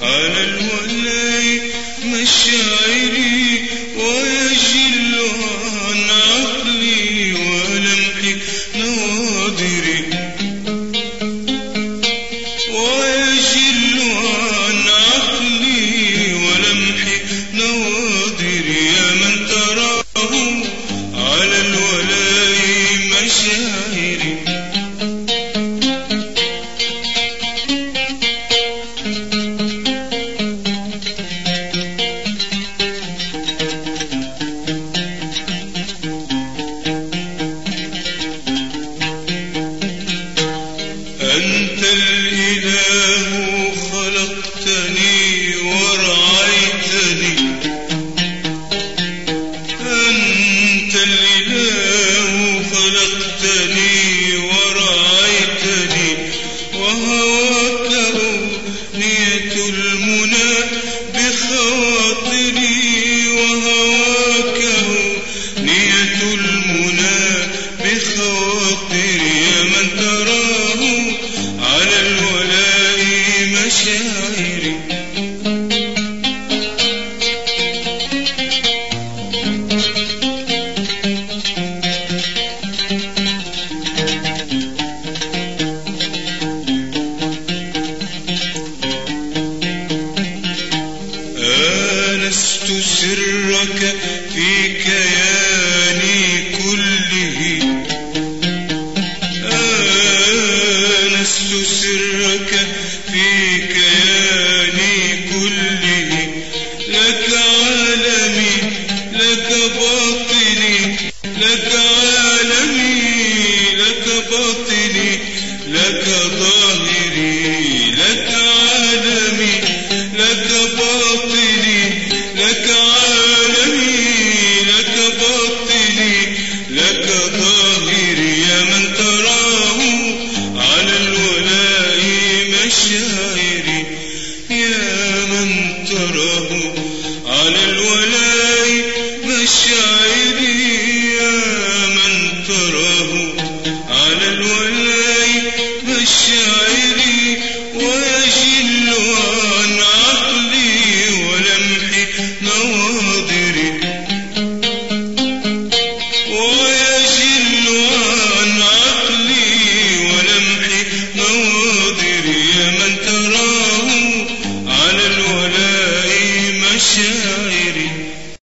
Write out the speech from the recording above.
على الولاء مشاعري ويجل عن عقلي ولمح نواظري ويجل عن عقلي ولمح نواظري يا من تراه على الولاء مشاعري أنت الإله خلقتني ورعيتني أنت الإله خلقتني ورعيتني وهواك أغنية المنى بخواطري وهواك أغنية المنى بخواطري يا من تراه على الولاء مشاعري آنست سرك في كياني كله آنست سرك في كياني كله لك عالمي لك باطني لك عالمي لك باطني لك ظاهري لك عالمي لك باطني لك عالمي لك باطني لك ظاهري يا من تراه على الولاء مشاعري يا من تراه على الولاء مشاعري يا من تراه على الولاء مشاعري ويجل عن عقلي ولمح نواظري ويجل عن عقلي ولمح نواظري يا من تراه على الولاء مشاعري